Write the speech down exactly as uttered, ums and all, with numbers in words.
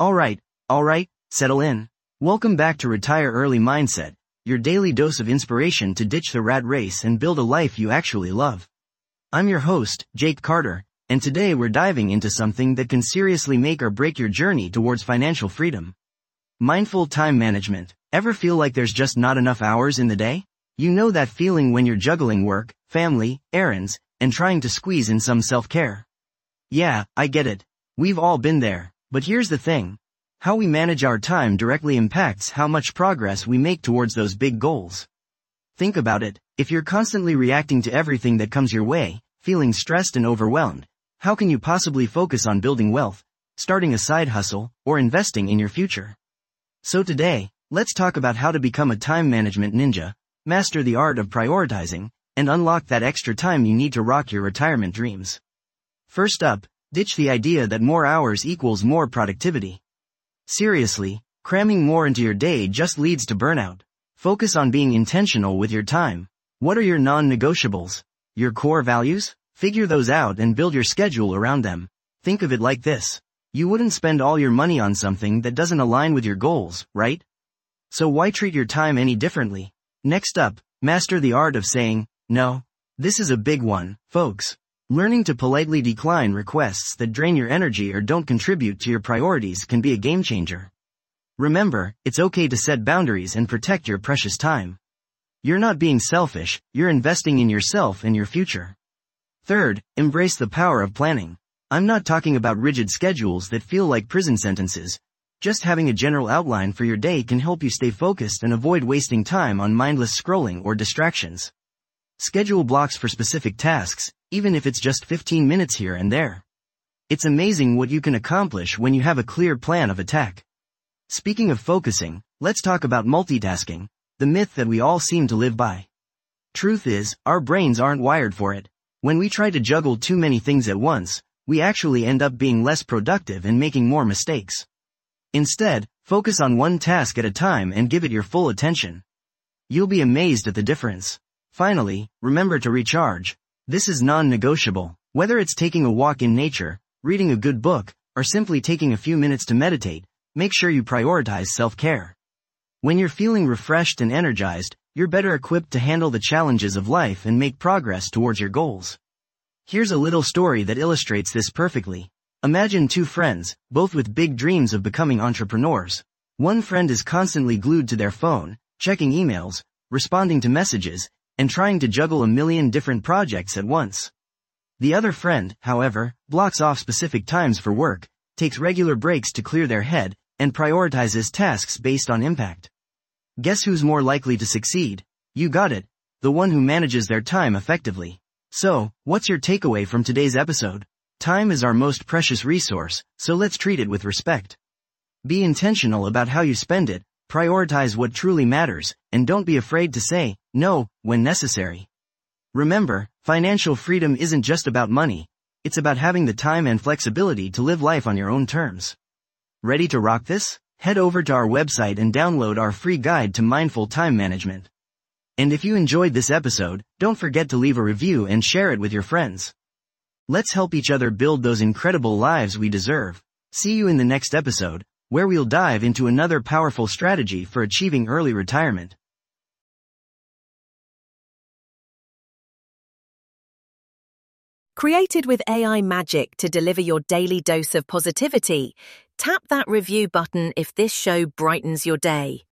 Alright, alright, settle in. Welcome back to Retire Early Mindset, your daily dose of inspiration to ditch the rat race and build a life you actually love. I'm your host, Jake Carter, and today we're diving into something that can seriously make or break your journey towards financial freedom. Mindful time management. Ever feel like there's just not enough hours in the day? You know that feeling when you're juggling work, family, errands, and trying to squeeze in some self-care. Yeah, I get it. We've all been there. But here's the thing. How we manage our time directly impacts how much progress we make towards those big goals. Think about it. If you're constantly reacting to everything that comes your way, feeling stressed and overwhelmed, how can you possibly focus on building wealth, starting a side hustle, or investing in your future? So today, let's talk about how to become a time management ninja, master the art of prioritizing, and unlock that extra time you need to rock your retirement dreams. First up, ditch the idea that more hours equals more productivity. Seriously, cramming more into your day just leads to burnout. Focus on being intentional with your time. What are your non-negotiables? Your core values? Figure those out and build your schedule around them. Think of it like this. You wouldn't spend all your money on something that doesn't align with your goals, right? So why treat your time any differently? Next up, master the art of saying no. This is a big one, folks. Learning to politely decline requests that drain your energy or don't contribute to your priorities can be a game changer. Remember, it's okay to set boundaries and protect your precious time. You're not being selfish, you're investing in yourself and your future. Third, embrace the power of planning. I'm not talking about rigid schedules that feel like prison sentences. Just having a general outline for your day can help you stay focused and avoid wasting time on mindless scrolling or distractions. Schedule blocks for specific tasks, even if it's just fifteen minutes here and there. It's amazing what you can accomplish when you have a clear plan of attack. Speaking of focusing, let's talk about multitasking, the myth that we all seem to live by. Truth is, our brains aren't wired for it. When we try to juggle too many things at once, we actually end up being less productive and making more mistakes. Instead, focus on one task at a time and give it your full attention. You'll be amazed at the difference. Finally, remember to recharge. This is non-negotiable. Whether it's taking a walk in nature, reading a good book, or simply taking a few minutes to meditate, make sure you prioritize self-care. When you're feeling refreshed and energized, you're better equipped to handle the challenges of life and make progress towards your goals. Here's a little story that illustrates this perfectly. Imagine two friends, both with big dreams of becoming entrepreneurs. One friend is constantly glued to their phone, checking emails, responding to messages, and trying to juggle a million different projects at once. The other friend, however, blocks off specific times for work, takes regular breaks to clear their head, and prioritizes tasks based on impact. Guess who's more likely to succeed? You got it. The one who manages their time effectively. So, what's your takeaway from today's episode? Time is our most precious resource, so let's treat it with respect. Be intentional about how you spend it, prioritize what truly matters, and don't be afraid to say no when necessary. Remember, financial freedom isn't just about money, it's about having the time and flexibility to live life on your own terms. Ready to rock this? Head over to our website and download our free guide to mindful time management. And if you enjoyed this episode, don't forget to leave a review and share it with your friends. Let's help each other build those incredible lives we deserve. See you in the next episode, where we'll dive into another powerful strategy for achieving early retirement. Created with A I magic to deliver your daily dose of positivity, tap that review button if this show brightens your day.